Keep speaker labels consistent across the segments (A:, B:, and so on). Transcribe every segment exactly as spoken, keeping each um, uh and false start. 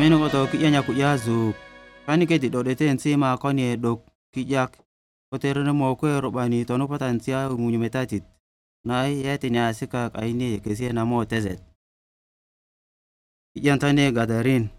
A: Kaino koto kijanya kujazu kani kedi dodete nsima koni dok kijak koterene mo kwe robani tono patantia munyu metatit nai yetinya sika kaini kesia na mo tezet kijantane Gadarin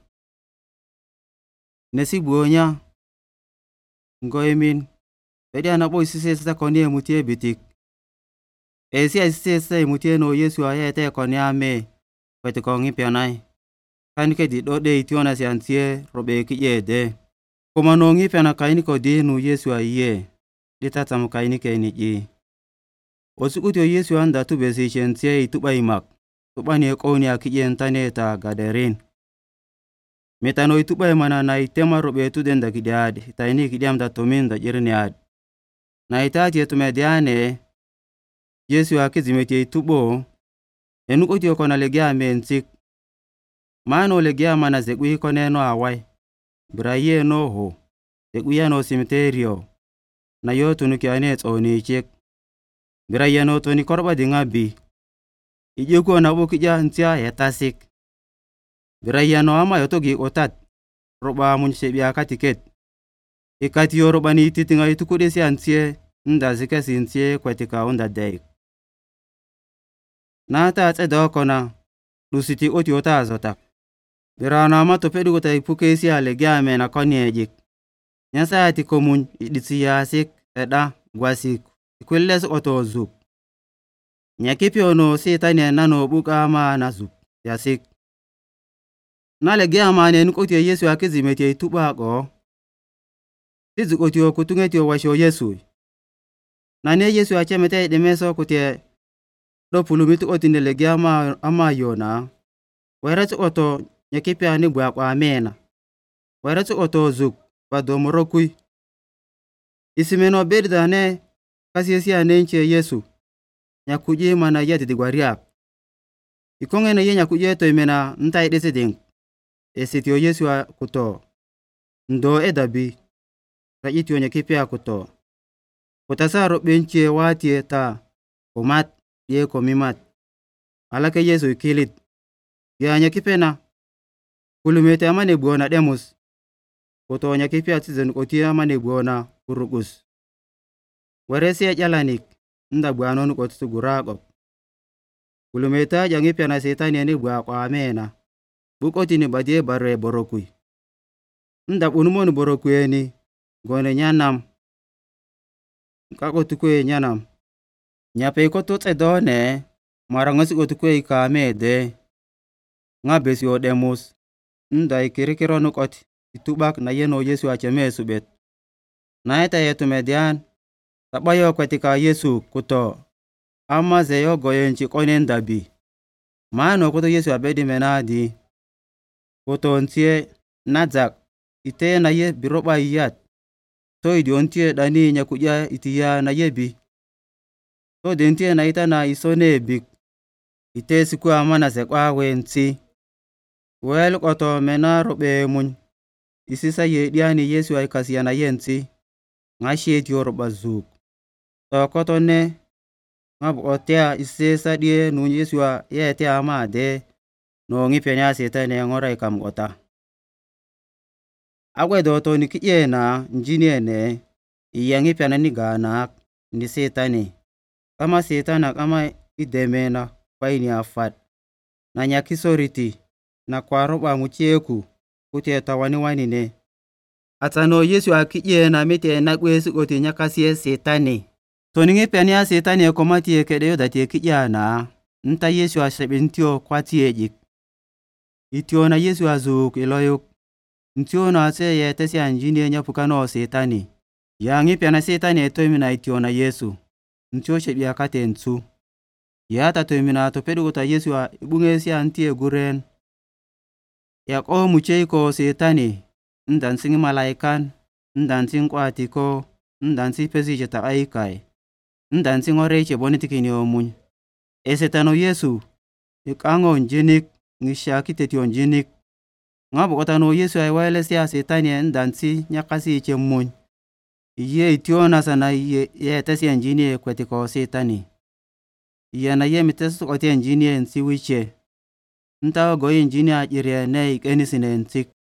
A: nesi buonya ngoimin pedi anapo isise sita koni mutie bitik esi isise sita mutie no Yesu ayete koni ame kwete kongi pianai kani kedi dode itiona siantie robe kijede komanongi piana kaini kodi nu Yesu aye ditata mu kaini keni ji osukutio Yesu anda tu besi chentie ituba imak tubani ekoni akije ntane ta Gadarin metano ituba mana na itema robe tu denda kidiad taini kidiam da tominda jirniad na itati etumediane Yesu akizimeti itubo enukotio kona legia mentik mano legia mana zegui koneno awai braye noho zeguya no simterio na yotu nukiane tsoni chek braye no toni korba dingabi ijeko na bokija ntia yetasik braye no ama yotogi otat roba munsebia katiket ikati yorobani titinga itukudesi antie nda zikasi ntie kwatika onda dai nata tsedo kona lusiti oti ota azotak birana ma to pedu kota ipukesi alegia mena koniejik nyasa ati komun iditsi yasik eda gwasik ikwelles oto zuk nyakipi ono sitani nano buka ma nazuk yasik na legia mane nukoti Yesu akizimeti ituba ko tizukoti okutungeti washo Yesu nane Yesu achemete demeso kutie do pulumitu otinde legia ma ama yona weratu oto nyakipi ani bwa kwa amena weratu oto zuk badomorokui isimeno bedane kasiyesi anenche Yesu nyakuje mana yati digwariak ikongene ye nyakuje to imena ntai deseding esitio Yesu kuto ndo edabi rajitio nyakipi akuto kutasaro benche watie ta komat ye komimat alake Yesu ikilit ya nyakipena kulumete amane buona demus koto nyakipi atizen kotia amane buona kurugus waresi ajalanik nda buano nuko tsugurago kulumeta jangi piana setani ani bua kwa amena bukoti ni badie bare borokui nda unumoni borokui gone nyanam kako tukwe nyanam nyape ko to tsedone marangosi ko tukwe ikame de ngabesi odemus nda ikirikiro nukoti itubak na yeno Yesu acheme subet na eta yetu median tabayo kwatika Yesu kuto ama zeyo goyenchi konen dabi mano kuto Yesu abedi menadi kuto ntie nadzak ite na ye biroba iyat to idiontie dani nyakuja itiya na yebi to dentie na ita na isone bik ite siku amana zekwa wensi wel koto mena robe mun isisa ye diani Yesu ay kasiyana yensi ngashi tioro bazuk to koto ne ngab otea isesa die nu Yesu ye te amade no ngipenya setane ngora ikam kota agwe do to nikiye na njini ne iyangi pyana ni gana ni setane kama setana kama idemena paini afat na nyakisoriti na kwaroba mucheku kutie tawani wani ne atano Yesu akiye na mete na kwesu koti nyakasi setane to ninge pyania setane komati ekede dati ekijana nta Yesu asebintio kwati ejik itiona Yesu azuk iloyuk ntiona ase ye tesi anjini nyapukano setane yangi pyana setane to imina itiona Yesu ntio shebia kate ntu ya ta to imina to pedu kota Yesu ibungesi antie guren ya ko mucheiko setane ndansingi malaikan ndansin kwatiko ndansi pesi jeta aikai ndansin oreche bonitikini omun esetano Yesu ikango njinik ngishaki tetio njinik ngabo kotano Yesu ay wale sia setane ndansi nyakasi chemun iye itiona sana iye ye tesi njini kwetiko setane iye na ye mitesu kote njini nsi wiche nta go njini ajire ne ikeni sinentik